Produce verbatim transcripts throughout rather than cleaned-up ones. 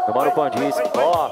Meu mano Pandis, ó.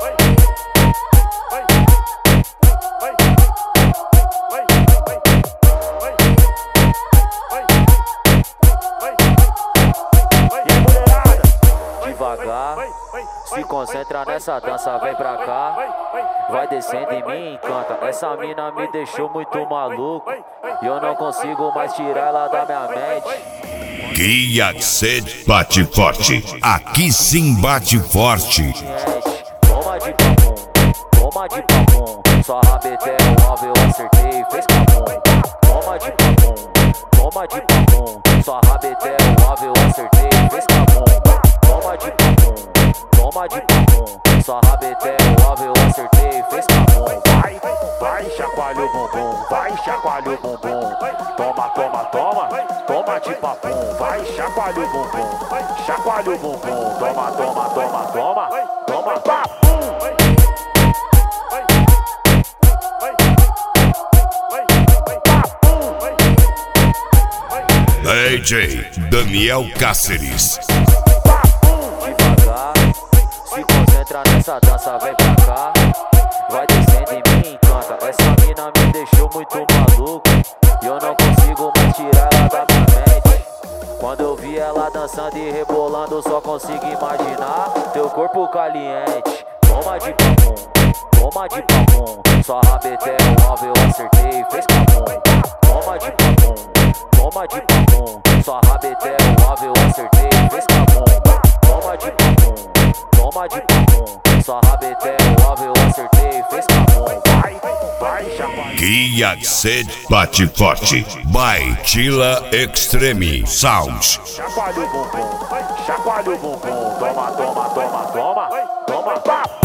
Devagar, se concentra nessa dança, vem pra cá. Vai descendo em mim, encanta. Essa mina me deixou muito maluco e eu não consigo mais tirar ela da minha mente. Guia Sede bate forte, aqui sim bate forte. Toma de papum, toma de papum. Só rabetei o alvo, eu acertei, fez capum. Toma de papum, toma de papum. Só rabetei o alvo, eu acertei, fez capum. Toma de papum, toma de papum. Só rabetei o alvo, eu acertei, fez capum. Vai, vai, chacoalha o bumbum, vai, chacoalha o bumbum. Toma, toma, toma, toma de papum. Vai, chacoalha o bumbum, chacoalha o bumbum. Toma, toma, toma, toma, toma papum. D J Daniel Cáceres. Devagar, se concentra nessa dança, vem pra cá. Vai descendo em mim, encanta. Essa mina me deixou muito maluco e eu não consigo mais tirar ela da minha mente. Quando eu vi ela dançando e rebolando, só consigo imaginar teu corpo caliente. Toma de papum, toma de papum. Só rabetei o alvo, eu acertei, fez capum. Toma de papum, toma de papum. Só rabetei o alvo, eu acertei, fez capum. Toma de papum, toma de papum. Só rabetei o alvo, eu acertei, fez capum. Vai, vai, chacoalha. Guia Sede bate forte, by Tila Extreme Sounds. Chacoalha o bumbum, chacoalha o bumbum. Toma, toma, toma, toma, toma, papum.